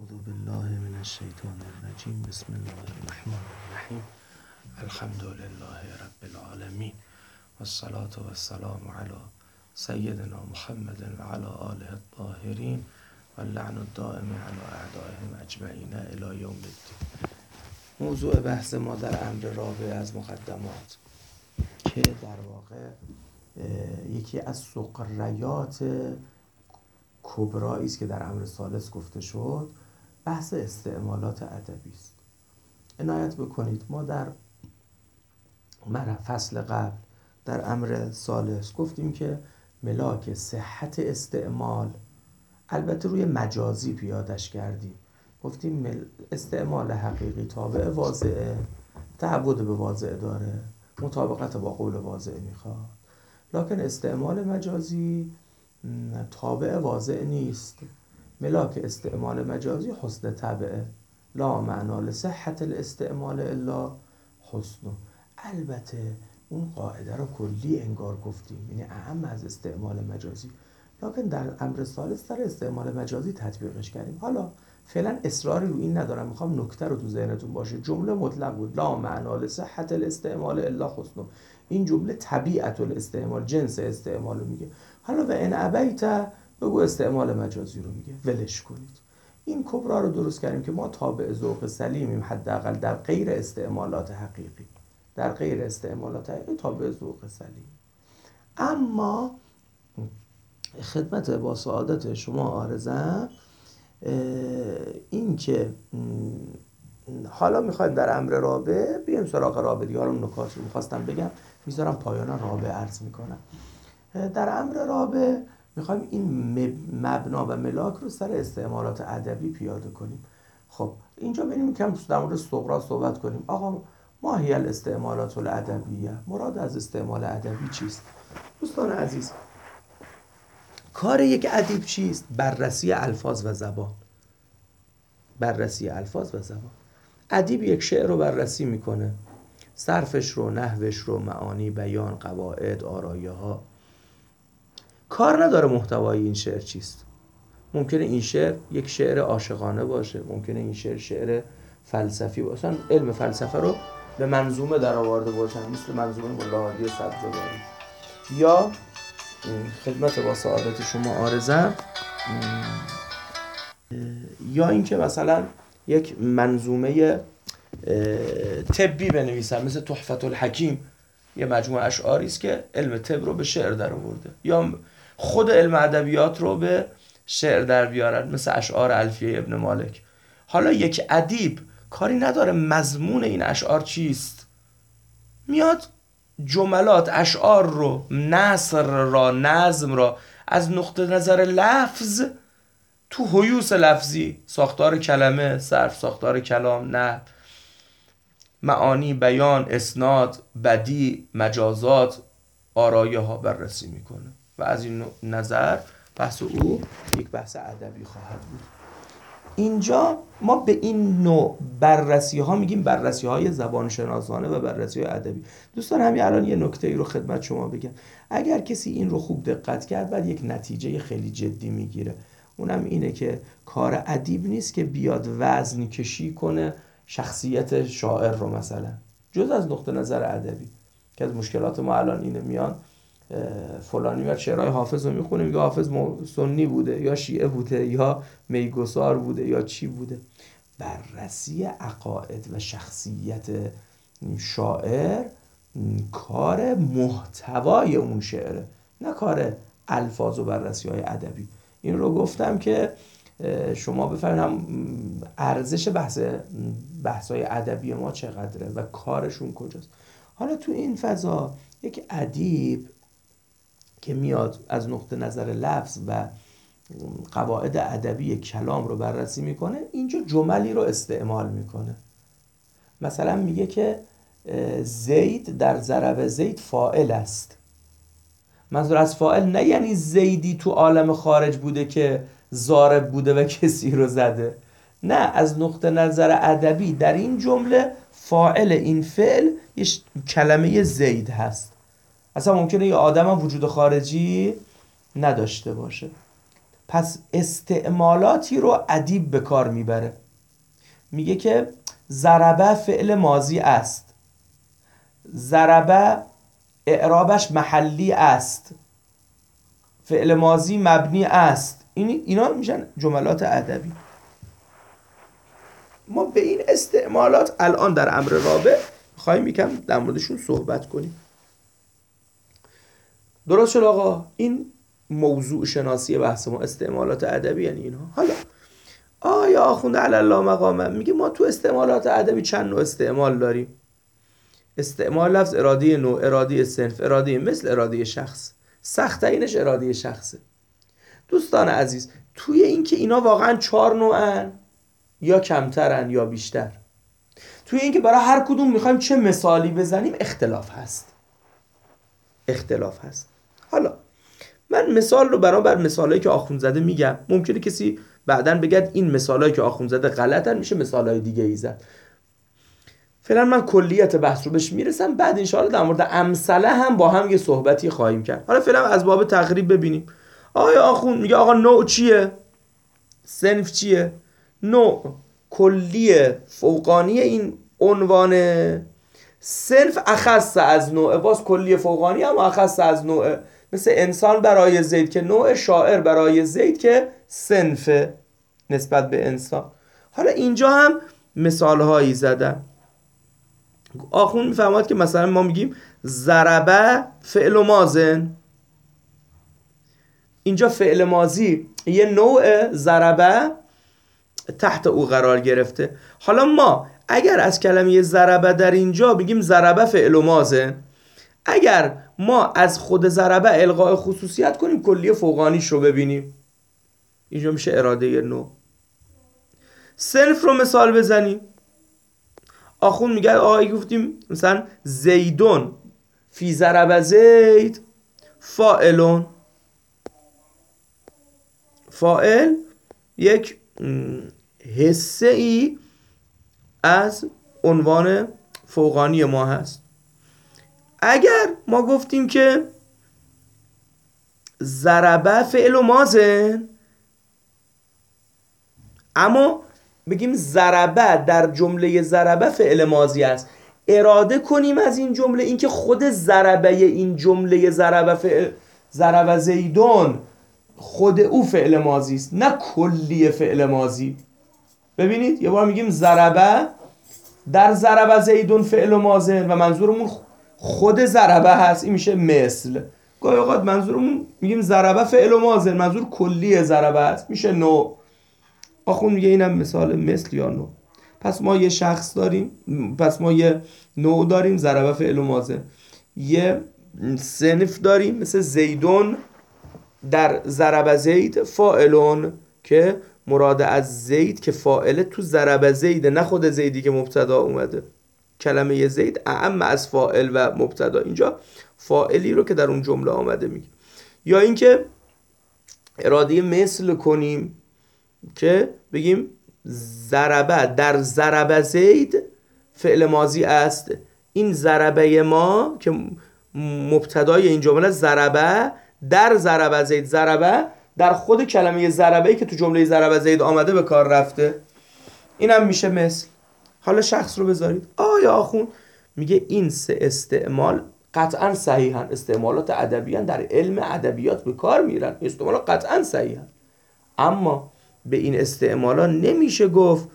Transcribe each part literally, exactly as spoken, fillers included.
اعوذ بالله من الشیطان الرجیم. بسم الله الرحمن الرحیم. الحمد لله رب العالمین والصلاة والسلام علی سیدنا محمد و علی آله الطاهرین و اللعن الدائم علی اعدائهم اجمعین الی یوم الدین. موضوع بحث ما در امر رابع از مقدمات که در واقع یکی از سقریات کبرایی است که در امر ثالث گفته شد، بحث استعمالات ادبی است. عنایت بکنید ما در فصل قبل در امر ثالث گفتیم که ملاک صحت استعمال، البته روی مجازی پیادش کردیم. گفتیم استعمال حقیقی تابع واضعه، تعبد به واضع داره، مطابقت با قول واضع میخواد، لکن استعمال مجازی تابع واضع نیست. ملاک استعمال مجازی حسن طبعه، لا معنا لصحت الاستعمال الا حسن. البته اون قاعده رو کلی انگار گفتیم، یعنی اهم از استعمال مجازی، لکن در امر ثالث در استعمال مجازی تطبیقش کردیم. حالا فعلا اصراری رو این ندارم، میخوام نکته رو تو ذهنتون باشه. جمله مطلق بود، لا معنا لصحت الاستعمال الا حسن. این جمله طبیعت الاستعمال، جنس استعمال رو میگه. حالا و ان ابیت بگو استعمال مجازی رو میگه، ولش کنید. این کبرا رو درست کردیم که ما تابع ذوق سلیمیم، حداقل در غیر استعمالات حقیقی، در غیر استعمالات حقیقی تابع ذوق سلیم. اما خدمت با سعادت شما عارضم این که حالا میخوایم در امر رابع بیایم سراغ رابع دیگه. حالا نکات رو میخواستم بگم، میذارم پایان رابع عرض میکنم. در امر رابع میخوایم این مبنا و ملاک رو سر استعمالات ادبی پیاده کنیم. خب اینجا بریم کم در مورد صغرا صحبت کنیم. آقا ما هی الاستعمالات الادبیه، مراد از استعمال ادبی چیست؟ دوستان عزیز، کار یک ادیب چیست؟ بررسی الفاظ و زبان. بررسی الفاظ و زبان. ادیب یک شعر رو بررسی میکنه، صرفش رو، نحوش رو، معانی، بیان، قواعد، آرایه ها. کار نداره محتوای این شعر چیست. ممکنه این شعر یک شعر عاشقانه باشه، ممکنه این شعر شعر فلسفی باشه. اصلا علم فلسفه رو به منظومه در آورده باشن، مثل منظومه ملا هادی سبزواری. یا خدمت با سعادت شما عارضم، یا اینکه مثلا یک منظومه طبی بنویسن، مثل تحفة الحکیم، یه مجموعه اشعاری است که علم طب رو به شعر در آورده، یا خود علم ادبیات رو به شعر در بیارن، مثل اشعار الفیه ابن مالک. حالا یک ادیب کاری نداره مضمون این اشعار چیست، میاد جملات اشعار رو، نثر را، نظم را از نقطه نظر لفظ، تو هیوس لفظی، ساختار کلمه، صرف، ساختار کلام، نه معانی، بیان، اسناد، بدیع، مجازات، آرایه ها بررسی میکنه و از این نظر بحث او یک بحث ادبی خواهد بود. اینجا ما به این نوع بررسی ها میگیم بررسی های زبان شناسانه و بررسی های ادبی. دوستان همین الان یه نکته ای رو خدمت شما بگم. اگر کسی این رو خوب دقت کرد، بعد یک نتیجه خیلی جدی میگیره. اونم اینه که کار ادیب نیست که بیاد وزن کشی کنه شخصیت شاعر رو، مثلا جز از نقطه نظر ادبی که از مشکلات ما الان اینه، میان فلانی میاد شعرهای حافظ رو میخونه، میگه حافظ سنی بوده یا شیعه بوده یا میگسار بوده یا چی بوده. بررسی عقاید و شخصیت شاعر کار محتوای اون شعره، نه کار الفاظ و بررسی های ادبی. این رو گفتم که شما بفهمید ارزش بحث بحث‌های ادبی ما چقدره و کارشون کجاست. حالا تو این فضا یک ادیب که میاد از نقطه نظر لفظ و قواعد ادبی کلام رو بررسی میکنه، اینجا جملی رو استعمال میکنه. مثلا میگه که زید در ضرب زید فاعل است. منظور از فاعل نه یعنی زیدی تو عالم خارج بوده که ضارب بوده و کسی رو زده، نه، از نقطه نظر ادبی در این جمله فاعل این فعل یه کلمه زید هست. اصلا ممکنه یه آدم هم وجود خارجی نداشته باشه. پس استعمالاتی رو ادیب به کار میبره. میگه که ضربه فعل ماضی است، ضربه اعرابش محلی است، فعل ماضی مبنی است. این اینا میشن جملات ادبی. ما به این استعمالات الان در امر رابع میخوایم یکم در موردشون صحبت کنیم. درست شد آقا؟ این موضوع شناسی بحث ما، استعمالات ادبی یعنی اینها. حالا آیا آخوند علی الله مقامه میگه ما تو استعمالات ادبی چند نوع استعمال داریم. استعمال لفظ اراده نوع، اراده صنف، اراده مثل، اراده شخص. سخت اینش اراده شخصه. دوستان عزیز، توی این که اینا واقعا چهار نوعن یا کمترن یا بیشتر، توی این که برای هر کدوم میخوایم چه مثالی بزنیم اختلاف هست. اختلاف هست. حالا من مثال رو برابر مثالایی که آخوندزاده میگم، ممکنه کسی بعداً بگه این مثالایی که آخوندزاده غلطن، میشه مثالای دیگه ای زد. فعلا من کلیت بحث رو بهش میرسم، بعد انشاءالله در مورد امثله هم با هم یه صحبتی خواهیم کرد. حالا فعلا از باب تقریب ببینیم. آیا آخوند میگه آقا نوع چیه؟ صنف چیه؟ نوع کلیه فوقانی این عنوانه، صنف اخص از نوع، باز کلیه فوقانی هم اخص از نوع. مثل انسان برای زید که نوع، شاعر برای زید که صنف نسبت به انسان. حالا اینجا هم مثال هایی زدم. آخوند میفهمد که مثلا ما میگیم ضربه فعل ماضن، اینجا فعل ماضی یه نوع ضربه تحت او قرار گرفته. حالا ما اگر از کلمه ضربه در اینجا بگیم ضربه فعل ماضن، اگر ما از خود ضربه الغاء خصوصیت کنیم کلیه فوقانیش رو ببینیم، اینجا میشه اراده نوع. صنف رو مثال بزنیم. آخوند میگه آقایی گفتیم مثلا زیدون فی ضرب زید فاعلون. فاعل یک حصه ای از عنوان فوقانی ما هست. اگر ما گفتیم که ضربه فعل ماضن، اما بگیم ضربه در جمله ضربه فعل ماضی است، اراده کنیم از این جمله اینکه خود ضربه این جمله ضربه فعل ضربه زیدون خود او فعل ماضی است، نه کلی فعل ماضی. ببینید یه بار میگیم ضربه در ضربه زیدون فعل ماضن و منظورمون خود ضربه هست، این میشه مثل. گاهی اوقات منظورمون میگیم ضربه فعل ماضن، منظور کلی ضربه هست، میشه نوع. آخوند میگه اینم مثال مثل یا نوع. پس ما یه شخص داریم، پس ما یه نوع داریم ضربه فعل ماضن، یه صنف داریم مثل زیدون در ضرب زید فاعلون که مراد از زید که فاعل تو ضرب زید، نه خود زیدی که مبتدا اومده. کلمه زید اعم از فاعل و مبتدا، اینجا فاعلی رو که در اون جمله آمده میگه. یا اینکه اراده مثل کنیم که بگیم ضربه در ضرب زید فعل ماضی است، این ضربه ما که مبتدای این جمله ضربه در ضرب زید، ضربه در خود کلمه ضربه‌ای که تو جمله ضرب زید آمده به کار رفته، اینم میشه مثل. حالا شخص رو بذارید. آیا آخوند میگه این سه استعمال قطعا صحیحن، استعمالات ادبی هن، در علم ادبیات به کار میرن، استعمالات قطعا صحیحن، اما به این استعمالا نمیشه گفت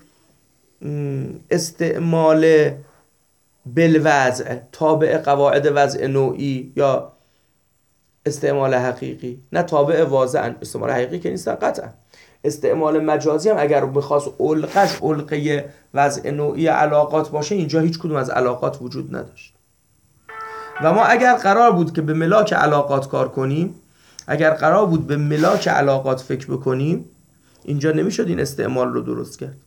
استعمال بالوضع تابع قواعد وضع نوعی یا استعمال حقیقی، نه تابع واضحن. استعمال حقیقی که نیستن قطعا. استعمال مجازی هم اگر بخواست علقش علقه وضع نوعی علاقات باشه، اینجا هیچ کدوم از علاقات وجود نداشت. و ما اگر قرار بود که به ملاک علاقات کار کنیم، اگر قرار بود به ملاک علاقات فکر بکنیم، اینجا نمیشد این استعمال رو درست کرد.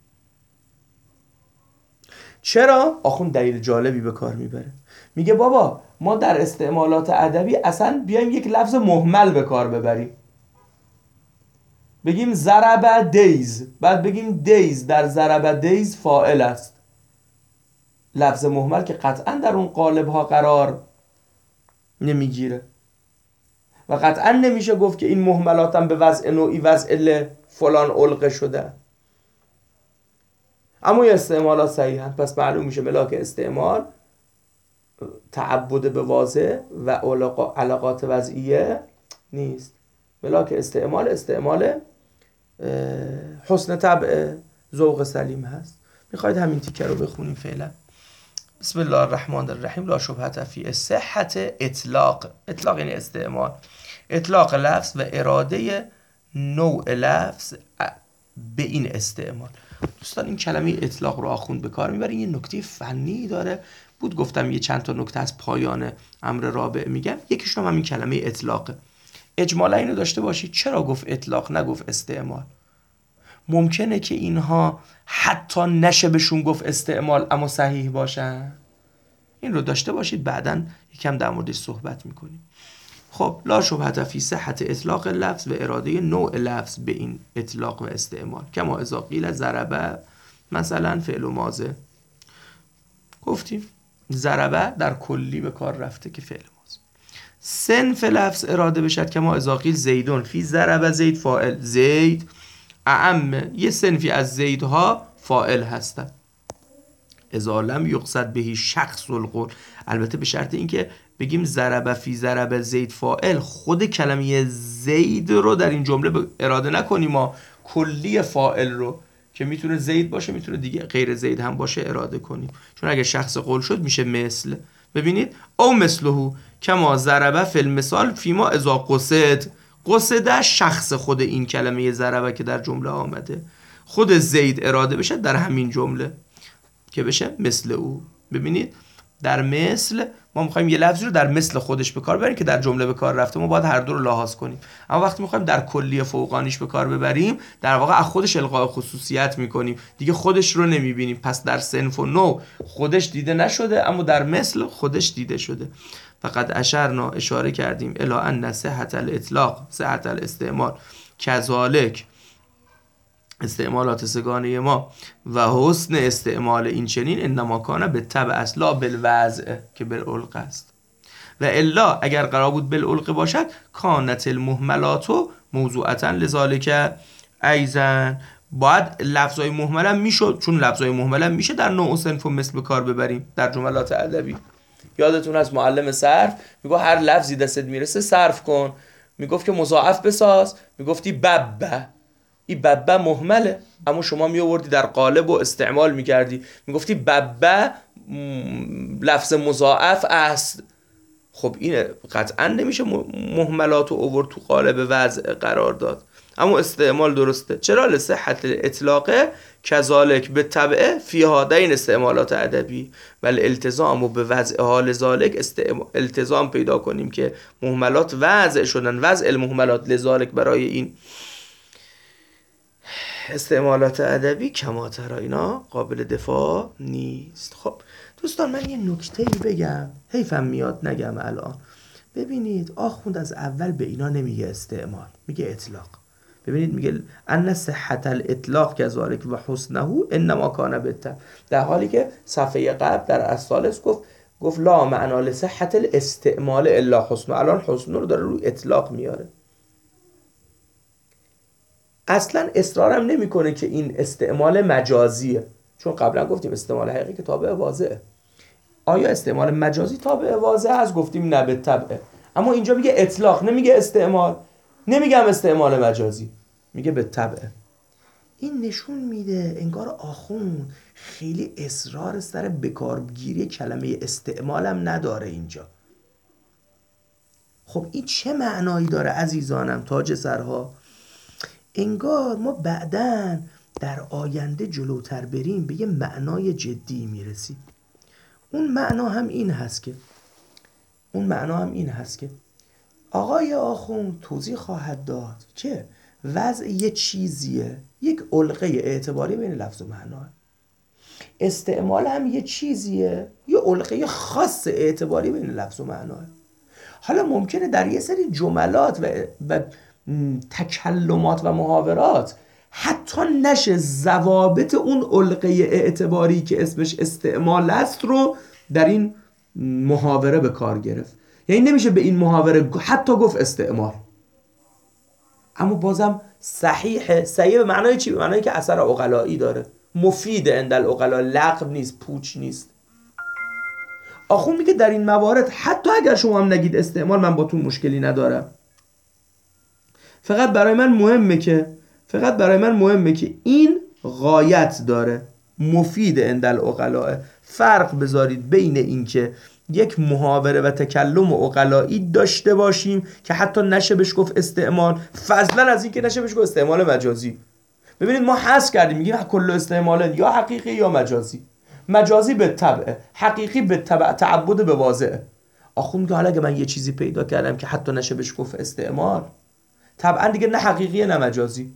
چرا؟ آخوند دلیل جالبی به کار میبره. میگه بابا ما در استعمالات ادبی اصلا بیایم یک لفظ مهمل به کار ببریم، بگیم ضرب دیز، بعد بگیم دیز در ضرب دیز فاعل است. لفظ مهمل که قطعا در اون قالب ها قرار نمیگیره. و قطعا نمیشه گفت که این مهملات هم به وضع نوعی وضع فلان علقه شده، اما یه استعمالات صحیحن. پس معلوم میشه ملاک استعمال تعبد به واضح و علاقات وضعیه نیست. ملاک استعمال استعمال حسن طبع ذوق سلیم هست. میخواید همین تیکه رو بخونیم فعلا؟ بسم الله الرحمن الرحیم. لا شبهة فی صحت اطلاق. اطلاق یعنی استعمال. اطلاق لفظ و اراده نوع لفظ به این استعمال. دوستان این کلمه اطلاق رو آخوند به کار میبره. یه نکته فنی داره بود، گفتم یه چند تا نکته از پایان امر رابع میگم. یکیشون هم همین کلمه اطلاقه. اجمالا اینو داشته باشید چرا گفت اطلاق نگفت استعمال؟ ممکنه که اینها حتی نشه بهشون گفت استعمال اما صحیح باشن. این رو داشته باشید، بعداً یکم در موردش صحبت میکنیم. خب لا شبهة فی صحت اطلاق لفظ و اراده نوع لفظ به این اطلاق و استعمال. کما اذا قیل ضربه مثلا فعل و ماضی. گفتیم ضربه در کلی به کار رفته که فعل ماضی. صنف لفظ اراده بشد کما اذا قیل زیدون فی ضربه زید فاعل. زید اعم، یه صنفی از زیدها فاعل هستن. اذا لم یقصد بهی شخص القول، البته به شرط اینکه بگیم ضربه فی ضربه زید فاعل، خود کلمه زید رو در این جمله اراده نکنیم، ما کلی فاعل رو که میتونه زید باشه میتونه دیگه غیر زید هم باشه اراده کنیم، چون اگه شخص قول شد میشه مثل. ببینید او مثله کما ضربه فی المثال فیما اذا قصد. قصده شخص خود این کلمه ضربه که در جمله آمده، خود زید اراده بشه در همین جمله که بشه مثل او. ببینید در مثل ما میخوایم یه لفظی رو در مثل خودش به کار ببریم که در جمله به کار رفته، ما باید هر دو رو لحاظ کنیم. اما وقتی میخوایم در کلی فوقانیش به کار ببریم در واقع از خودش القاء خصوصیت میکنیم، دیگه خودش رو نمیبینیم. پس در صنف و نوع خودش دیده نشده اما در مثل خودش دیده شده. فقط اشرنا اشاره کردیم الی ان صحت الاطلاق صحت الاستعمال کذالک استعمالات سگانه ما و حسن استعمال این چنین انما کان به تبع اصلا بالوضع که بالعلق است و الا اگر قرار بود بالعلق باشد کانت المهملات موضوعتا لذالک ایضا. باید لفظای مهمله میشد، چون لفظای مهمله میشه در نوع و صنف و مثل به کار ببریم در جملات ادبی. یادتون از معلم صرف میگه هر لفظی دستت میرسه صرف کن، میگفت که مضاعف بساز، میگفتی ببه، این ببه مهمله اما شما می آوردی در قالب و استعمال میکردی، میگفتی ببه لفظ مضاعف است. خب این قطعا نمیشه مهملات رو آورد تو قالب وضع قرار داد، اما استعمال درسته. چرا؟ لصحت الاطلاقه کذالک به طبع فیها، در این استعمالات ادبی ولی التزام و به وضع حال ذالک التزام پیدا کنیم که مهملات وضع شدن، وضع المهملات لذالک برای این استعمالات ادبی کما ترا اینا قابل دفاع نیست. خب دوستان من یه نکته‌ای بگم، حیفم میاد نگم الان. ببینید آخوند از اول به اینا نمیگه استعمال، میگه اطلاق. ببینید میگه ان صحت الاطلاق کذالک و حسنه انما کان بالتبع، در حالی که صفحه قبل در الثالث گفت گفت لا معنا لصحت الاستعمال الا حسن. الان حسن رو داره روی اطلاق میاره. اصلا اصرارم نمیکنه که این استعمال مجازیه، چون قبلا گفتیم استعمال حقیقی که تابع واضحه. آیا استعمال مجازی تابع واضحه از؟ گفتیم نه بالطبع. اما اینجا میگه اطلاق، نمیگه استعمال، نمیگم استعمال مجازی، میگه بالطبع. این نشون میده انگار آخوند خیلی اصرار سر بکارگیری کلمه استعمالم نداره اینجا. خب این چه معنایی داره عزیزانم تاج سرها؟ انگار ما بعداً در آینده جلوتر بریم به یه معنای جدی میرسیم. اون معنا هم این هست که اون معنا هم این هست که آقای آخوند توضیح خواهد داد که وضع یه چیزیه، یک علقه اعتباری بین لفظ و معنا. استعمال هم یه چیزیه، یه علقه خاص اعتباری بین لفظ و معنا. حالا ممکنه در یه سری جملات و, و تکلمات و محاورات حتی نشه ضوابط اون علقه اعتباری که اسمش استعمال است رو در این محاوره به کار گرفت. یعنی نمیشه به این محاوره حتی گفت استعمال. اما بازم صحیحه. صحیح به معنای چی؟ به معنایی که اثر عقلایی داره، مفید عند العقلا، لغو نیست، پوچ نیست. آخون میگه در این موارد حتی اگر شما هم نگید استعمال، من با تو مشکلی ندارم. فقط برای من مهمه که فقط برای من مهمه که این غایت داره، مفید عند العقلا. فرق بذارید بین این که یک محاوره و تکلم عقلایی داشته باشیم که حتی نشه بهش گفت استعمال، فضلا از این که نشه بهش گفت استعمال مجازی. ببینید ما حس کردیم میگیم کل استعمال یا حقیقی یا مجازی. مجازی به طبع، حقیقی به طبع تعبد به واضعه. آخون میگه حالا اگه من یه چیزی پیدا کردم که حتی نشه بهش گفت استعمال، طبعا دیگه نه حقیقیه نه مجازی.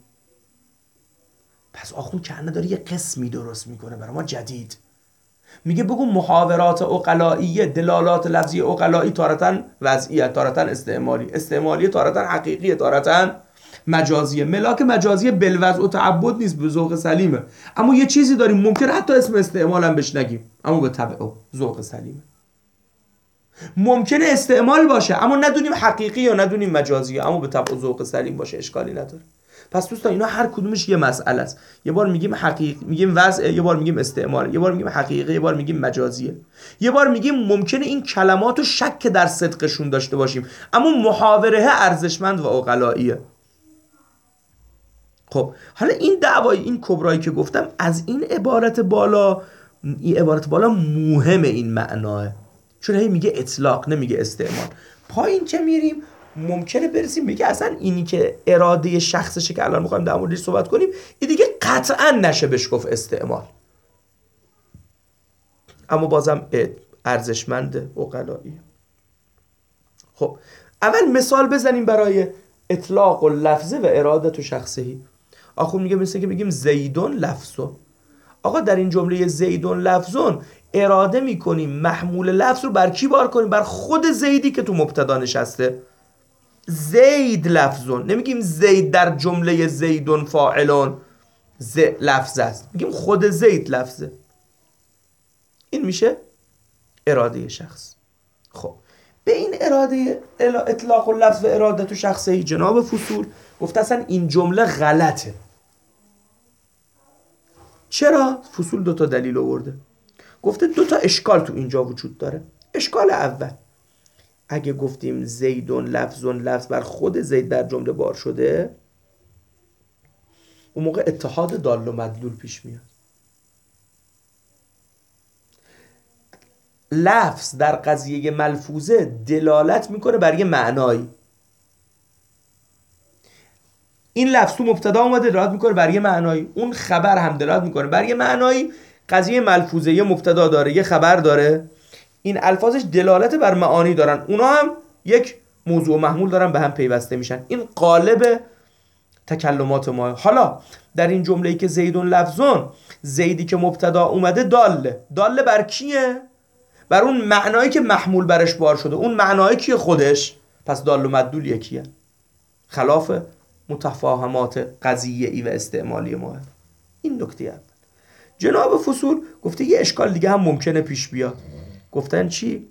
پس آخون کنه داره یه قسمی درست میکنه برای ما جدید. میگه بگو محاورات عقلایی، دلالات لفظی عقلایی تارتاً وضعیه، تارتاً استعمالی، استعمالی تارتاً حقیقی، تارتاً مجازیه. ملاک مجازی بالوضع و تعبد نیست، به ذوق سلیمه. اما یه چیزی داریم ممکن حتی اسم استعمال هم بهش نگیم، اما به طبع و ذوق سلیمه. ممکنه استعمال باشه اما ندونیم حقیقی یا ندونیم مجازیه، اما به طبع و ذوق سلیم باشه، اشکالی نداره. پس دوستان اینا هر کدومش یه مسئله است. یه بار میگیم حقیقی، میگیم وضع، یه بار میگیم استعمال، یه بار میگیم حقیقی، یه بار میگیم مجازیه، یه بار میگیم ممکنه این کلماتو شک در صدقشون داشته باشیم اما محاوره ارزشمند و عقلاییه. خب حالا این دعوای این کبرایی که گفتم از این عبارت بالا، این عبارت بالا مهمه این معناه، چون هی میگه اطلاق نمیگه استعمال. پایین که میریم ممکنه برسیم بگه اصلا اینی که اراده شخصشه که الان میخوایم در موردش صحبت کنیم این دیگه قطعا نشه بهش گفت استعمال، اما بازم ارزشمند عقلایی. خب اول مثال بزنیم برای اطلاق و لفظه و ارادت و شخصی. آخون میگه مثل که بگیم زیدون لفظون. آقا در این جمله زیدون لفظون اراده میکنیم محمول لفظ رو بر کی بار کنیم؟ بر خود زیدی که تو مبتدا نشسته. زید لفظون، نمیگیم زید در جمله زیدون فاعلون ز لفظ است، میگیم خود زید لفظه. این میشه اراده شخص. خب به این اراده اطلاق و لفظ و ارادت و شخصی جناب فصول گفته اصلا این جمله غلطه. چرا؟ فصول دوتا دلیل آورده. گفته دوتا اشکال تو اینجا وجود داره. اشکال اول، اگه گفتیم زیدون لفظون لفظ بر خود زید در جمله بار شده، اون موقع اتحاد دال و مدلول پیش میاد. لفظ در قضیه ملفوظه دلالت میکنه بر یه معنایی. این لفظ تو مبتدا اومده دلالت میکنه بر یه معنایی، اون خبر هم دلالت میکنه بر یه معنایی. قضیه ملفوظه یه مبتدا داره یه خبر داره، این الفاظش دلالت بر معانی دارن، اونا هم یک موضوع محمول دارن به هم پیوسته میشن. این قالب تکلمات ما. حالا در این جمله‌ای که زیدون لفظون، زیدی که مبتدا اومده داله داله بر کیه؟ بر اون معنایی که محمول برش بار شده. اون معنایی کیه؟ خودش. پس دال و مدلول یکیه، خلاف متفاهمات قضیه‌ای و استعمالی ما. این نکته اول. جناب فصول گفته یه اشکال دیگه هم ممکنه پیش بیاد. گفتن چی؟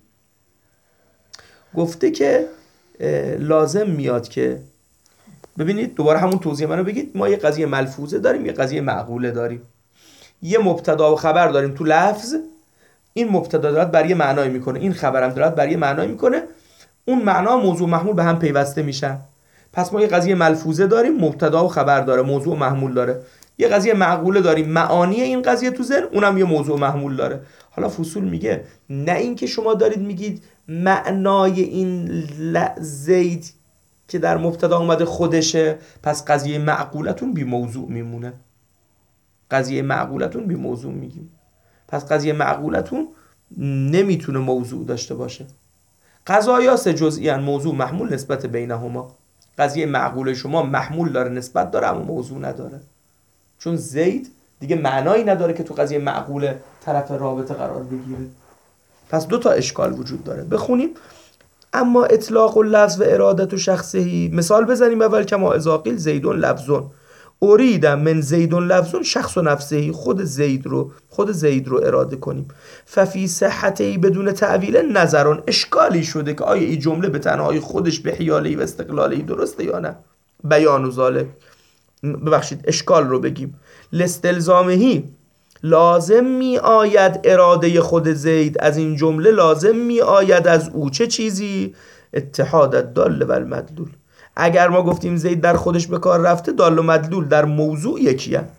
گفته که لازم میاد که ببینید دوباره همون توضیح منو بگید. ما یه قضیه ملفوظه داریم یه قضیه معقوله داریم، یه مبتدا و خبر داریم تو لفظ. این مبتدا دارد بر یه معنایی میکنه، این خبرم دارد بر یه معنایی میکنه، اون معنا موضوع محمول به هم پیوسته میشن. پس ما یه قضیه ملفوظه داریم مبتدا و خبر داره، موضوع محمول داره. یه قضیه معقوله داریم معانی این قضیه تو ذهن، اونم یه موضوع محمول داره. حالا فصول میگه نه این که شما دارید میگید معنای این زید که در مبتدا اومده خودشه، پس قضیه معقولتون بی موضوع میمونه. قضیه معقولتون بی موضوع میگیم، پس قضیه معقولتون نمیتونه موضوع داشته باشه. قضایا سه جزئی ان، موضوع محمول نسبت بینهما. قضیه معقوله شما محمول داره نسبت داره اما موضوع نداره، چون زید دیگه معنایی نداره که تو قضیه معقوله طرف رابطه قرار بگیره. پس دو تا اشکال وجود داره. بخونیم. اما اطلاق و لفظ و ارادت و شخصی، مثال بزنیم. اول کما اذا قیل زیدون لفظون، اریدم من زیدون لفظون شخص و نفسهی، خود زید رو خود زید رو اراده کنیم. ففی صحتی بدون تعویل نظرون، اشکالی شده که آیا این جمله به تنهایی خودش به حیالی و استقلالی درسته یا نه. بیان و ظالم، ببخشید اشکال رو بگیم. لستلزامهی، لازم می آید اراده خود زید از این جمله، لازم می آید از او چه چیزی؟ اتحاد الدال و المدلول. اگر ما گفتیم زید در خودش به کار رفته، دال و مدلول در موضوع یکی هم.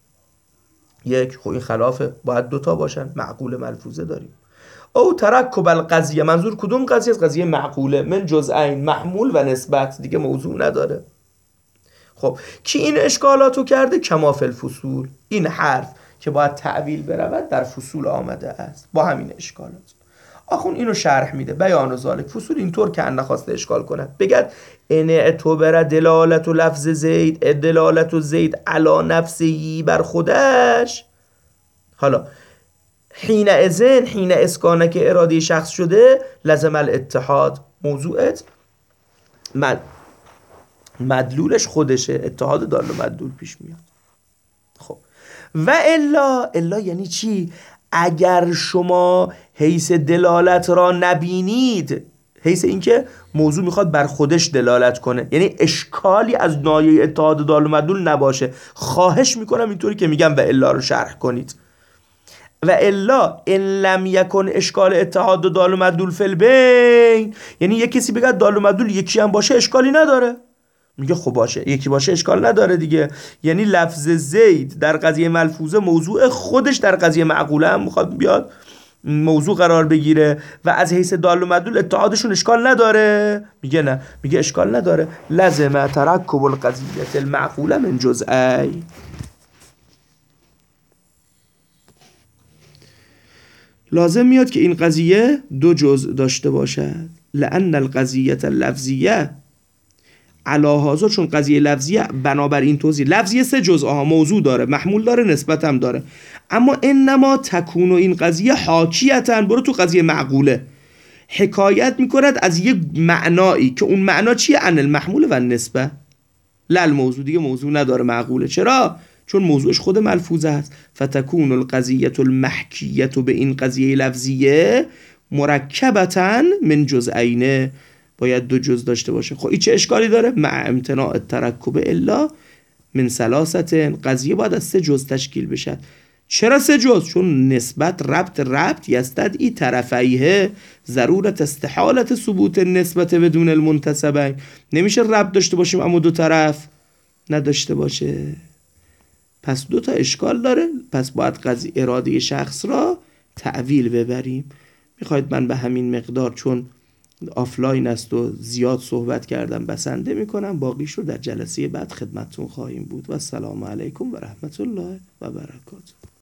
یک، خب این خلافه، باید دوتا باشن، معقول ملفوظه داریم. او ترکب القضیه، منظور کدوم قضیه؟ از قضیه معقوله، من جزئین، محمول و نسبت، دیگه موضوع نداره. خب کی این اشکالاتو کرده؟ کما فی الفصول، این حرف که باید تعویل برود در فصول آمده است با همین اشکالات. آخون اینو شرح میده، بیان و ذالک. فصول اینطور که ان خواسته اشکال کنه، بگد ان اعتبر دلالت و لفظ زید، دلالت و زید علی نفسهی، بر خودش. حالا حین ازن، حین اسکانه که اراده شخص شده، لازم الاتحاد، موضوعت مد مدلولش خودشه، اتحاد دال و مدلول پیش میاد. خب و الا، الا یعنی چی؟ اگر شما حیث دلالت را نبینید، حیث اینکه موضوع میخواد بر خودش دلالت کنه، یعنی اشکالی از نایه اتحاد دال و مدلول نباشه، خواهش میکنم اینطوری که میگم و الا رو شرح کنید. و الا ان لم یکن اشکال اتحاد دال و مدلول فی البین، یعنی یک کسی بگه دال و مدلول یکی هم باشه اشکالی نداره، میگه خب باشه، یکی باشه اشکال نداره دیگه. یعنی لفظ زید در قضیه ملفوظه موضوع خودش در قضیه معقوله هم میخواد بیاد موضوع قرار بگیره و از حیث دال و مدلول اتحادشون اشکال نداره. میگه نه، میگه اشکال نداره. لازم ترکب القضیه المعقوله من جزئی. لازم میاد که این قضیه دو جزء داشته باشد. لأن القضیه اللفظیه علی هذا، چون قضیه لفظیه بنابر این توضیح، لفظیه سه جزء ها، موضوع داره، محمول داره، نسبت هم داره. اما انما تکون این قضیه حاکیتن، برو تو قضیه معقوله، حکایت میکند از یک معنایی که اون معنا چیه؟ ان المحمول و النسبه، لا الموضوع، دیگه موضوع نداره معقوله. چرا؟ چون موضوعش خود ملفوظه است. فتکون القضیه المحکیه به این قضیه لفظیه مرکبتن من جزئین، باید دو جز داشته باشه. خب این چه اشکالی داره؟ مع امتناع الترکب الا من ثلاثه، قضیه باید از سه جز تشکیل بشه. چرا سه جز؟ چون نسبت ربط ربط یستدعی طرفیه، ضرورت استحالت ثبوت نسبت بدون المنتسبین، نمیشه ربط داشته باشیم اما دو طرف نداشته باشه. پس دو تا اشکال داره، پس باید قضیه اراده شخص را تعویل ببریم. میخواید من به همین مقدار، چون آفلاین است و زیاد صحبت کردم، بسنده میکنم، باقیش رو در جلسه بعد خدمتتون خواهیم بود. و السلام علیکم و رحمت الله و برکاته.